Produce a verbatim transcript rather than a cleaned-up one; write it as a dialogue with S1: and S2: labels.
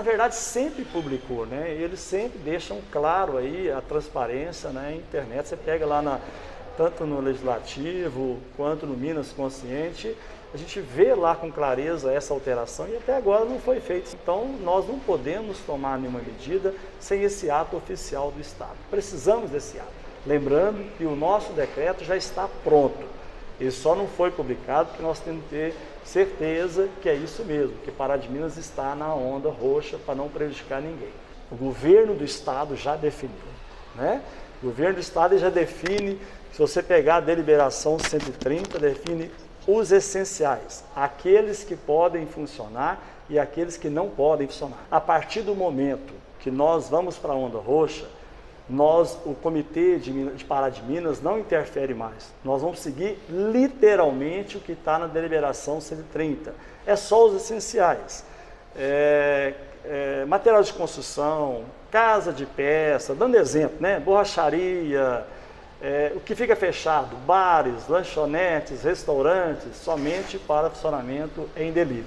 S1: verdade, sempre publicou, né? Eles sempre deixam claro aí a transparência na internet. Você pega lá, na, tanto no Legislativo quanto no Minas Consciente, a gente vê lá com clareza essa alteração e até agora não foi feito. Então, nós não podemos tomar nenhuma medida sem esse ato oficial do Estado. Precisamos desse ato. Lembrando que o nosso decreto já está pronto. Ele só não foi publicado porque nós temos que ter certeza que é isso mesmo, que Pará de Minas está na onda roxa para não prejudicar ninguém. O governo do Estado já definiu, né? O governo do Estado já define, se você pegar a deliberação cento e trinta, define os essenciais, aqueles que podem funcionar e aqueles que não podem funcionar. A partir do momento que nós vamos para a onda roxa, nós, o Comitê de, de Pará de Minas não interfere mais. Nós vamos seguir literalmente o que está na deliberação cento e trinta. É só os essenciais. É, é, material de construção, casa de peça, dando exemplo, né? Borracharia, é, o que fica fechado, bares, lanchonetes, restaurantes, somente para funcionamento em delivery.